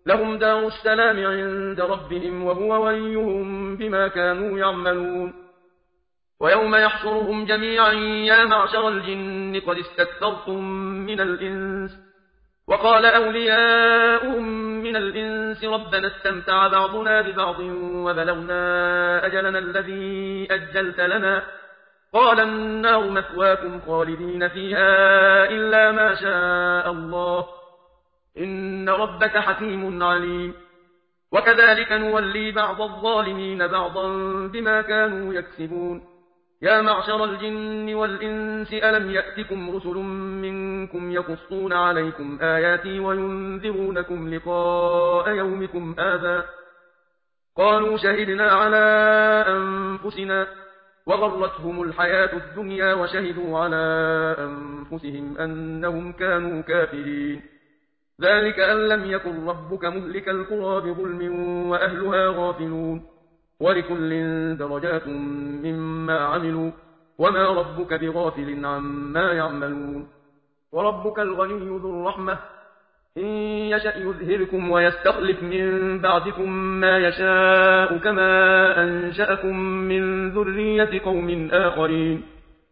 لهم دار السلام عند ربهم وهو وليهم بما كانوا يعملون ويوم يحشرهم جميعا يا معشر الجن قد استكثرتم من الإنس وقال أولياؤهم من الإنس ربنا استمتع بعضنا ببعض وبلغنا أجلنا الذي أجلت لنا قال النار مثواكم خالدين فيها إلا ما شاء الله إن ربك حكيم عليم وكذلك نولي بعض الظالمين بعضا بما كانوا يكسبون يا معشر الجن والإنس ألم يأتكم رسل منكم يقصون عليكم آياتي وينذرونكم لقاء يومكم هذا قالوا شهدنا على أنفسنا وغرتهم الحياة الدنيا وشهدوا على أنفسهم أنهم كانوا كافرين ذلك أن لم يكن ربك مهلك القرى بظلم وأهلها غافلون ولكل درجات مما عملوا وما ربك بغافل عما يعملون وربك الغني ذو الرحمة إن يشأ يذهبكم ويستخلف من بعدكم ما يشاء كما أنشأكم من ذرية قوم آخرين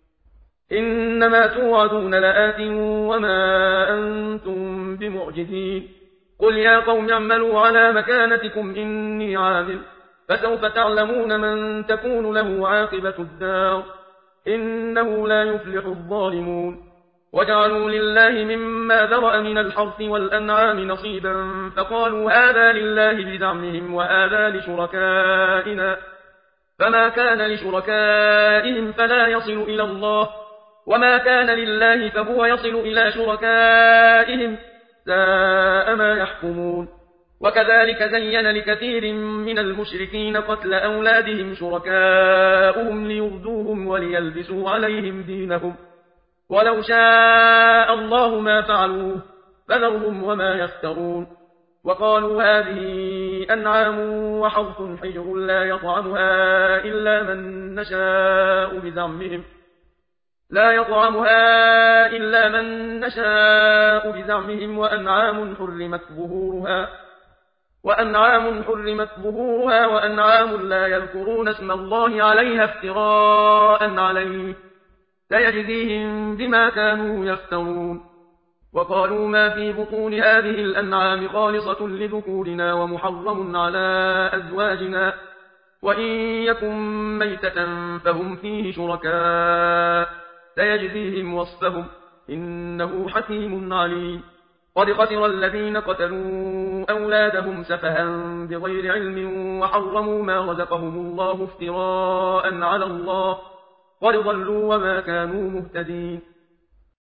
إنما توعدون لآت وما أنتم بمعجزين قل يا قوم اعملوا على مكانتكم إني عامل فسوف تعلمون من تكون له عاقبة الدار إنه لا يفلح الظالمون وجعلوا لله مما ذرأ من الحرث والأنعام نصيبا فقالوا هذا لله بزعمهم وهذا لشركائنا فما كان لشركائهم فلا يصل إلى الله وما كان لله فهو يصل إلى شركائهم ساء ما يحكمون وكذلك زين لكثير من المشركين قتل أولادهم شركاؤهم ليردوهم وليلبسوا عليهم دينهم ولو شاء الله ما فعلوه فذرهم وما يفترون وقالوا هذه أنعام وحرث حجر لا يطعمها إلا من نشاء بزعمهم وأنعام حرمت ظهورها وأنعام لا يذكرون اسم الله عليها افتراء عليه سيجزيهم بما كانوا يفترون وقالوا ما في بطون هذه الأنعام خالصة لذكورنا ومحرم على أزواجنا وإن يكن ميتة فهم فيه شركاء سيجزيهم وصفهم إنه حكيم عليم قد خسر الذين قتلوا أولادهم سفها بغير علم وحرموا ما رزقهم الله افتراء على الله قد ضلوا وما كانوا مهتدين